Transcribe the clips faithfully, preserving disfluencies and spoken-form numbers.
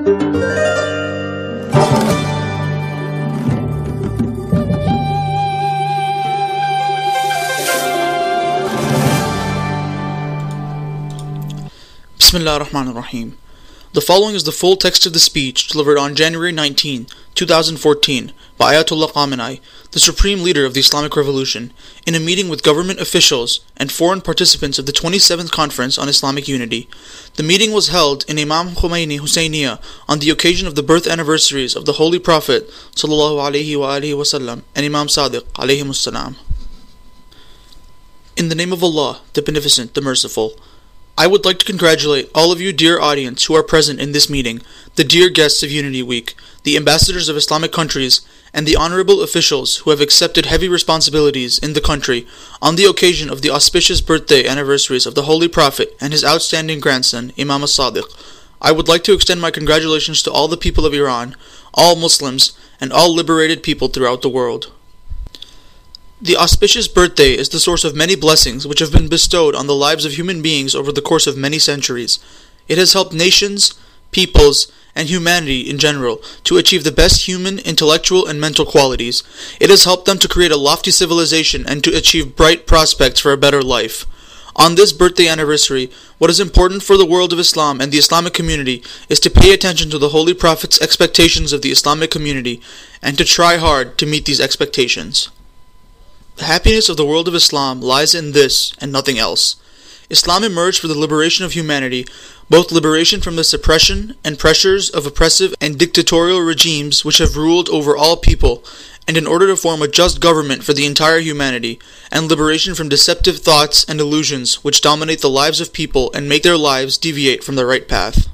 Bismillah ar-Rahman ar-Rahim. The following is the full text of the speech delivered on January nineteenth, twenty fourteen by Ayatollah Khamenei, the supreme leader of the Islamic Revolution, in a meeting with government officials and foreign participants of the twenty-seventh Conference on Islamic Unity. The meeting was held in Imam Khomeini Husseiniya on the occasion of the birth anniversaries of the Holy Prophet sallallahu alaihi wa alihi wasallam and Imam Sadiq alayhimus salam. In the name of Allah, the Beneficent, the Merciful, I would like to congratulate all of you dear audience who are present in this meeting, the dear guests of Unity Week, the ambassadors of Islamic countries, and the honorable officials who have accepted heavy responsibilities in the country on the occasion of the auspicious birthday anniversaries of the Holy Prophet and his outstanding grandson, Imam as-Sadiq. I would like to extend my congratulations to all the people of Iran, all Muslims, and all liberated people throughout the world. The auspicious birthday is the source of many blessings which have been bestowed on the lives of human beings over the course of many centuries. It has helped nations, peoples, and humanity in general to achieve the best human, intellectual, and mental qualities. It has helped them to create a lofty civilization and to achieve bright prospects for a better life. On this birthday anniversary, what is important for the world of Islam and the Islamic community is to pay attention to the Holy Prophet's expectations of the Islamic community and to try hard to meet these expectations. The happiness of the world of Islam lies in this and nothing else. Islam emerged for the liberation of humanity, both liberation from the suppression and pressures of oppressive and dictatorial regimes which have ruled over all people, and in order to form a just government for the entire humanity, and liberation from deceptive thoughts and illusions which dominate the lives of people and make their lives deviate from the right path.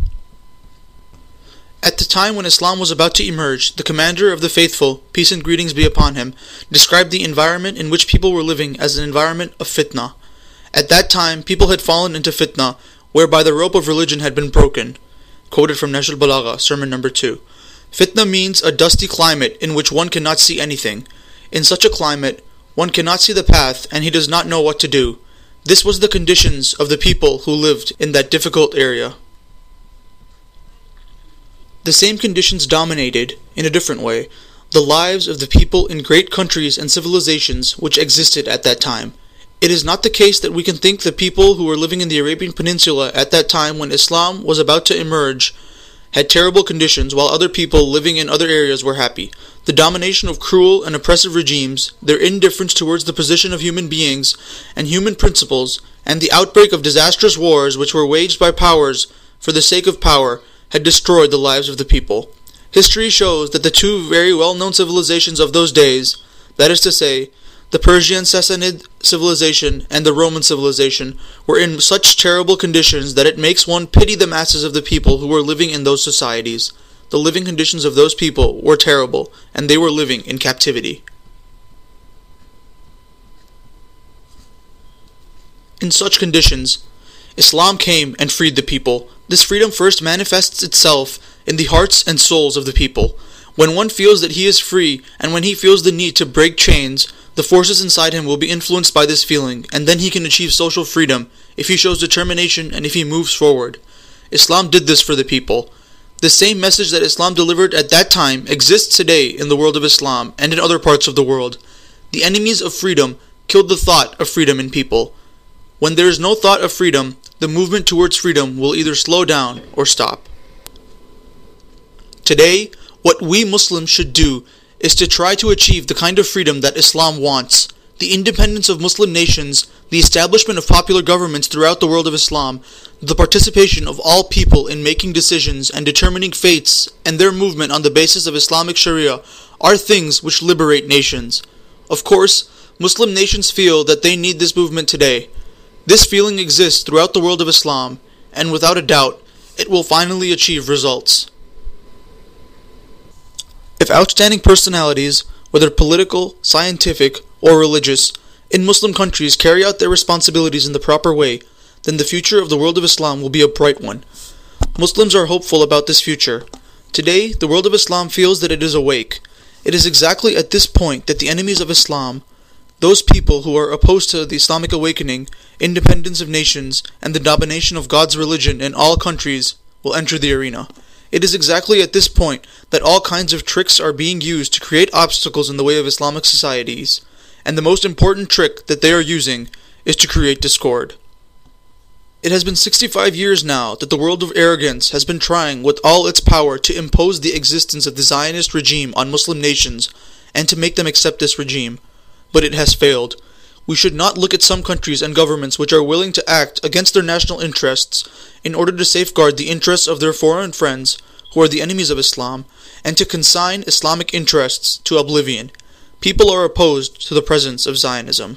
At the time when Islam was about to emerge, the commander of the faithful, peace and greetings be upon him, described the environment in which people were living as an environment of fitna. At that time, people had fallen into fitna, whereby the rope of religion had been broken. Quoted from Nahj al-Balagha, sermon number two. Fitna means a dusty climate in which one cannot see anything. In such a climate, one cannot see the path and he does not know what to do. This was the conditions of the people who lived in that difficult area. The same conditions dominated, in a different way, the lives of the people in great countries and civilizations which existed at that time. It is not the case that we can think the people who were living in the Arabian Peninsula at that time when Islam was about to emerge had terrible conditions while other people living in other areas were happy. The domination of cruel and oppressive regimes, their indifference towards the position of human beings and human principles, and the outbreak of disastrous wars which were waged by powers for the sake of power, had destroyed the lives of the people. History shows that the two very well-known civilizations of those days, that is to say, the Persian Sassanid civilization and the Roman civilization, were in such terrible conditions that it makes one pity the masses of the people who were living in those societies. The living conditions of those people were terrible, and they were living in captivity. In such conditions, Islam came and freed the people. This freedom first manifests itself in the hearts and souls of the people. When one feels that he is free, and when he feels the need to break chains, the forces inside him will be influenced by this feeling, and then he can achieve social freedom if he shows determination and if he moves forward. Islam did this for the people. The same message that Islam delivered at that time exists today in the world of Islam and in other parts of the world. The enemies of freedom killed the thought of freedom in people. When there is no thought of freedom, the movement towards freedom will either slow down or stop. Today, what we Muslims should do is to try to achieve the kind of freedom that Islam wants, the independence of Muslim nations, the establishment of popular governments throughout the world of Islam, the participation of all people in making decisions and determining fates and their movement on the basis of Islamic Sharia are things which liberate nations. Of course, Muslim nations feel that they need this movement today. This feeling exists throughout the world of Islam, and without a doubt, it will finally achieve results. If outstanding personalities, whether political, scientific, or religious, in Muslim countries carry out their responsibilities in the proper way, then the future of the world of Islam will be a bright one. Muslims are hopeful about this future. Today, the world of Islam feels that it is awake. It is exactly at this point that the enemies of Islam, those people who are opposed to the Islamic awakening, independence of nations, and the domination of God's religion in all countries, will enter the arena. It is exactly at this point that all kinds of tricks are being used to create obstacles in the way of Islamic societies, and the most important trick that they are using is to create discord. It has been sixty-five years now that the world of arrogance has been trying with all its power to impose the existence of the Zionist regime on Muslim nations and to make them accept this regime, but it has failed. We should not look at some countries and governments which are willing to act against their national interests in order to safeguard the interests of their foreign friends who are the enemies of Islam, and to consign Islamic interests to oblivion. People are opposed to the presence of Zionism.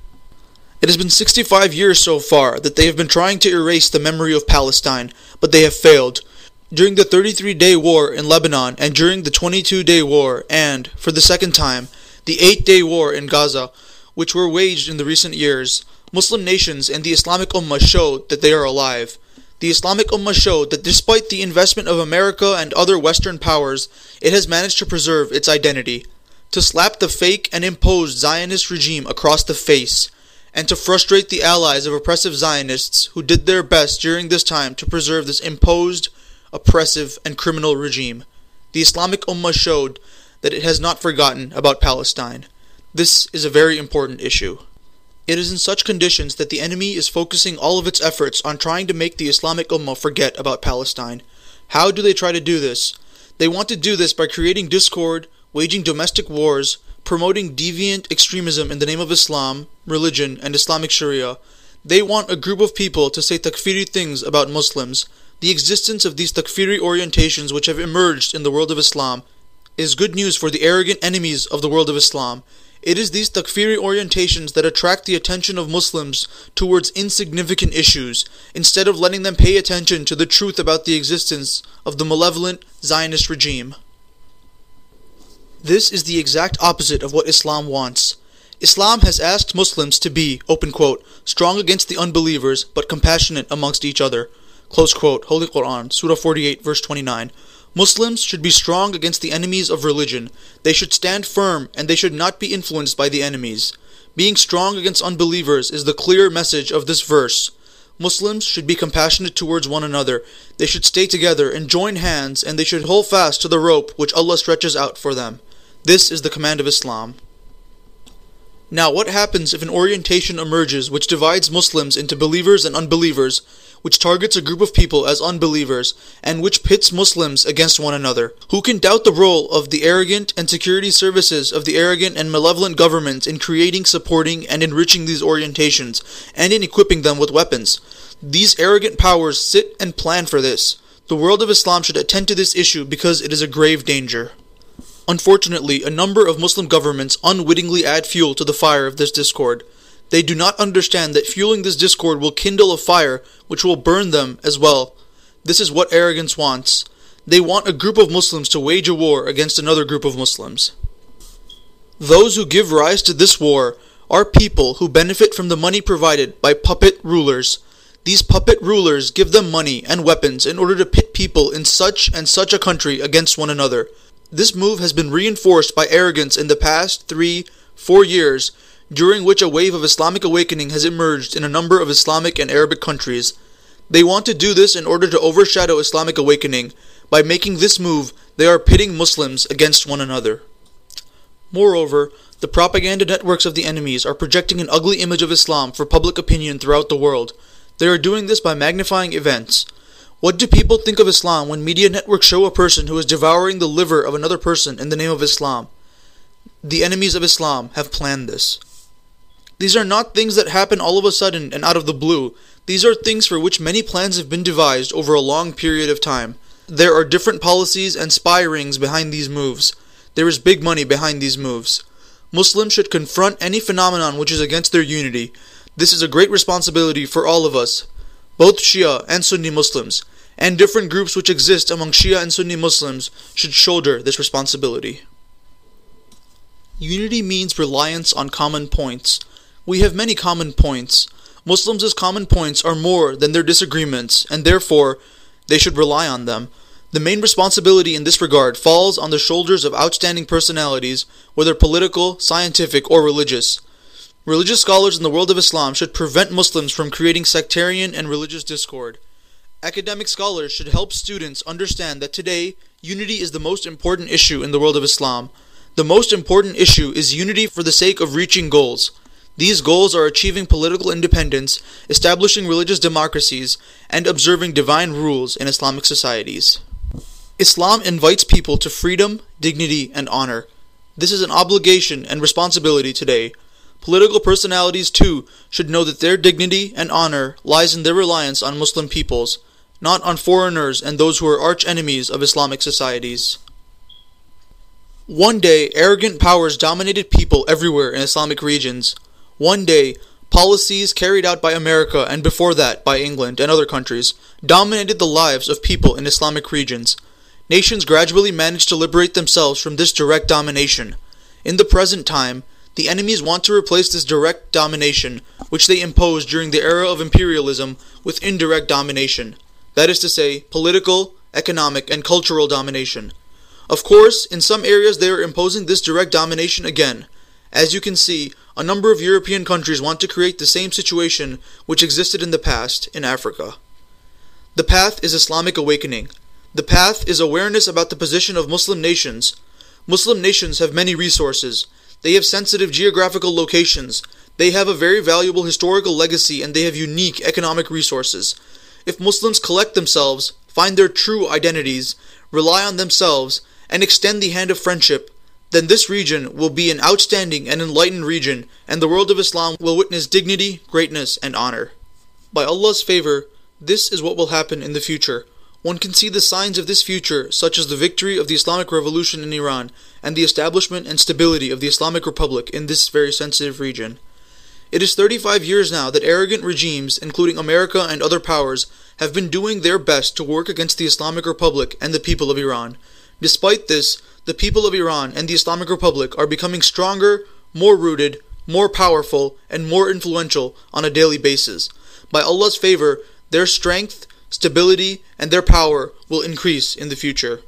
It has been sixty-five years so far that they have been trying to erase the memory of Palestine, but they have failed. During the thirty-three day war in Lebanon, and during the twenty-two day war, and, for the second time, the eight day war in Gaza, which were waged in the recent years, Muslim nations and the Islamic Ummah showed that they are alive. The Islamic Ummah showed that despite the investment of America and other Western powers, it has managed to preserve its identity. To slap the fake and imposed Zionist regime across the face, and to frustrate the allies of oppressive Zionists who did their best during this time to preserve this imposed, oppressive, and criminal regime. The Islamic Ummah showed that it has not forgotten about Palestine. This is a very important issue. It is in such conditions that the enemy is focusing all of its efforts on trying to make the Islamic Ummah forget about Palestine. How do they try to do this? They want to do this by creating discord, waging domestic wars, promoting deviant extremism in the name of Islam, religion, and Islamic Sharia. They want a group of people to say takfiri things about Muslims. The existence of these takfiri orientations which have emerged in the world of Islam is good news for the arrogant enemies of the world of Islam. It is these takfiri orientations that attract the attention of Muslims towards insignificant issues, instead of letting them pay attention to the truth about the existence of the malevolent Zionist regime. This is the exact opposite of what Islam wants. Islam has asked Muslims to be, open quote, strong against the unbelievers, but compassionate amongst each other. Close quote, Holy Quran, Surah forty-eight, verse twenty-nine. Muslims should be strong against the enemies of religion. They should stand firm, and they should not be influenced by the enemies. Being strong against unbelievers is the clear message of this verse. Muslims should be compassionate towards one another. They should stay together and join hands, and they should hold fast to the rope which Allah stretches out for them. This is the command of Islam. Now, what happens if an orientation emerges which divides Muslims into believers and unbelievers, which targets a group of people as unbelievers, and which pits Muslims against one another? Who can doubt the role of the arrogant and security services of the arrogant and malevolent government in creating, supporting, and enriching these orientations, and in equipping them with weapons? These arrogant powers sit and plan for this. The world of Islam should attend to this issue because it is a grave danger. Unfortunately, a number of Muslim governments unwittingly add fuel to the fire of this discord. They do not understand that fueling this discord will kindle a fire which will burn them as well. This is what arrogance wants. They want a group of Muslims to wage a war against another group of Muslims. Those who give rise to this war are people who benefit from the money provided by puppet rulers. These puppet rulers give them money and weapons in order to pit people in such and such a country against one another. This move has been reinforced by arrogance in the past three, four years, during which a wave of Islamic awakening has emerged in a number of Islamic and Arabic countries. They want to do this in order to overshadow Islamic awakening. By making this move, they are pitting Muslims against one another. Moreover, the propaganda networks of the enemies are projecting an ugly image of Islam for public opinion throughout the world. They are doing this by magnifying events. What do people think of Islam when media networks show a person who is devouring the liver of another person in the name of Islam? The enemies of Islam have planned this. These are not things that happen all of a sudden and out of the blue. These are things for which many plans have been devised over a long period of time. There are different policies and spy rings behind these moves. There is big money behind these moves. Muslims should confront any phenomenon which is against their unity. This is a great responsibility for all of us, both Shia and Sunni Muslims, and different groups which exist among Shia and Sunni Muslims should shoulder this responsibility. Unity means reliance on common points. We have many common points. Muslims' common points are more than their disagreements, and therefore, they should rely on them. The main responsibility in this regard falls on the shoulders of outstanding personalities, whether political, scientific, or religious. Religious scholars in the world of Islam should prevent Muslims from creating sectarian and religious discord. Academic scholars should help students understand that today, unity is the most important issue in the world of Islam. The most important issue is unity for the sake of reaching goals. These goals are achieving political independence, establishing religious democracies, and observing divine rules in Islamic societies. Islam invites people to freedom, dignity, and honor. This is an obligation and responsibility today. Political personalities, too, should know that their dignity and honor lies in their reliance on Muslim peoples, not on foreigners and those who are arch enemies of Islamic societies. One day, arrogant powers dominated people everywhere in Islamic regions. One day, policies carried out by America and before that by England and other countries dominated the lives of people in Islamic regions. Nations gradually managed to liberate themselves from this direct domination. In the present time, the enemies want to replace this direct domination, which they imposed during the era of imperialism, with indirect domination. That is to say, political, economic, and cultural domination. Of course, in some areas they are imposing this direct domination again. As you can see, a number of European countries want to create the same situation which existed in the past in Africa. The path is Islamic awakening. The path is awareness about the position of Muslim nations. Muslim nations have many resources. They have sensitive geographical locations. They have a very valuable historical legacy, and they have unique economic resources. If Muslims collect themselves, find their true identities, rely on themselves, and extend the hand of friendship, then this region will be an outstanding and enlightened region, and the world of Islam will witness dignity, greatness, and honor. By Allah's favor, this is what will happen in the future. One can see the signs of this future, such as the victory of the Islamic Revolution in Iran, and the establishment and stability of the Islamic Republic in this very sensitive region. It is thirty-five years now that arrogant regimes, including America and other powers, have been doing their best to work against the Islamic Republic and the people of Iran. Despite this, the people of Iran and the Islamic Republic are becoming stronger, more rooted, more powerful, and more influential on a daily basis. By Allah's favor, their strength, stability, and their power will increase in the future.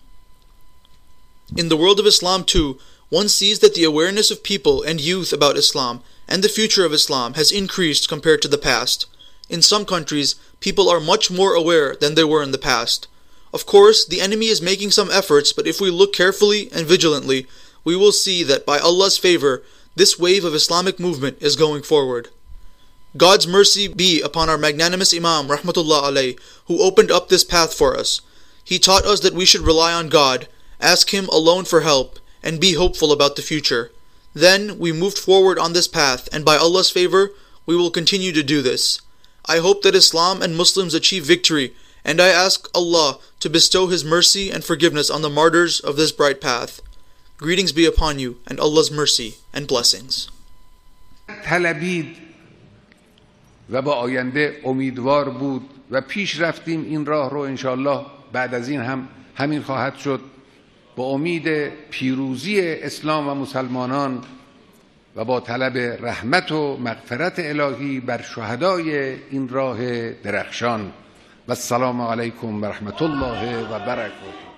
In the world of Islam too, one sees that the awareness of people and youth about Islam and the future of Islam has increased compared to the past. In some countries, people are much more aware than they were in the past. Of course, the enemy is making some efforts, but if we look carefully and vigilantly, we will see that by Allah's favor, this wave of Islamic movement is going forward. God's mercy be upon our magnanimous Imam, rahmatullah alayh, who opened up this path for us. He taught us that we should rely on God, ask Him alone for help, and be hopeful about the future. Then we moved forward on this path, and by Allah's favor, we will continue to do this. I hope that Islam and Muslims achieve victory, and I ask Allah to bestow His mercy and forgiveness on the martyrs of this bright path. Greetings be upon you, and Allah's mercy and blessings. و با آینده امیدوار بود و پیش رفتیم این راه رو انشاءالله بعد از این هم همین خواهد شد با امید پیروزی اسلام و مسلمانان و با طلب رحمت و مغفرت الهی بر شهدای این راه درخشان و السلام علیکم و رحمت الله و برکاته.